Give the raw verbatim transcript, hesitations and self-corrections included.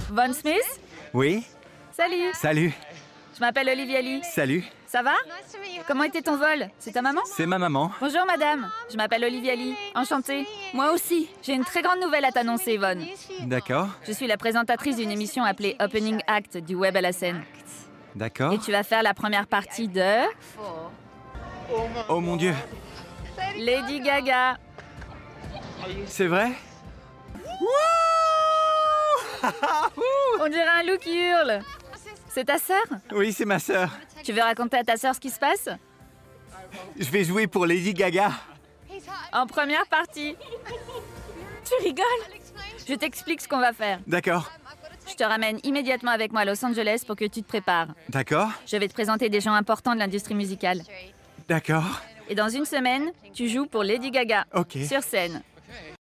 Von Smith? Oui? Salut, Salut. je m'appelle Olivia Lee. Salut. Ça va? Comment était ton vol? C'est ta maman? C'est ma maman. Bonjour madame, je m'appelle Olivia Lee. Enchantée. Moi aussi. J'ai une très grande nouvelle à t'annoncer, Yvonne. D'accord. Je suis la présentatrice d'une émission appelée Opening Act du Web à la scène. D'accord. Et tu vas faire la première partie de Oh mon Dieu. Lady Gaga. C'est vrai? On dirait un loup qui hurle. C'est ta sœur? Oui, c'est ma sœur. Tu veux raconter à ta sœur ce qui se passe? Je vais jouer pour Lady Gaga. En première partie. Tu rigoles? Je t'explique ce qu'on va faire. D'accord. Je te ramène immédiatement avec moi à Los Angeles pour que tu te prépares. D'accord. Je vais te présenter des gens importants de l'industrie musicale. D'accord. Et dans une semaine, tu joues pour Lady Gaga. Ok. Sur scène.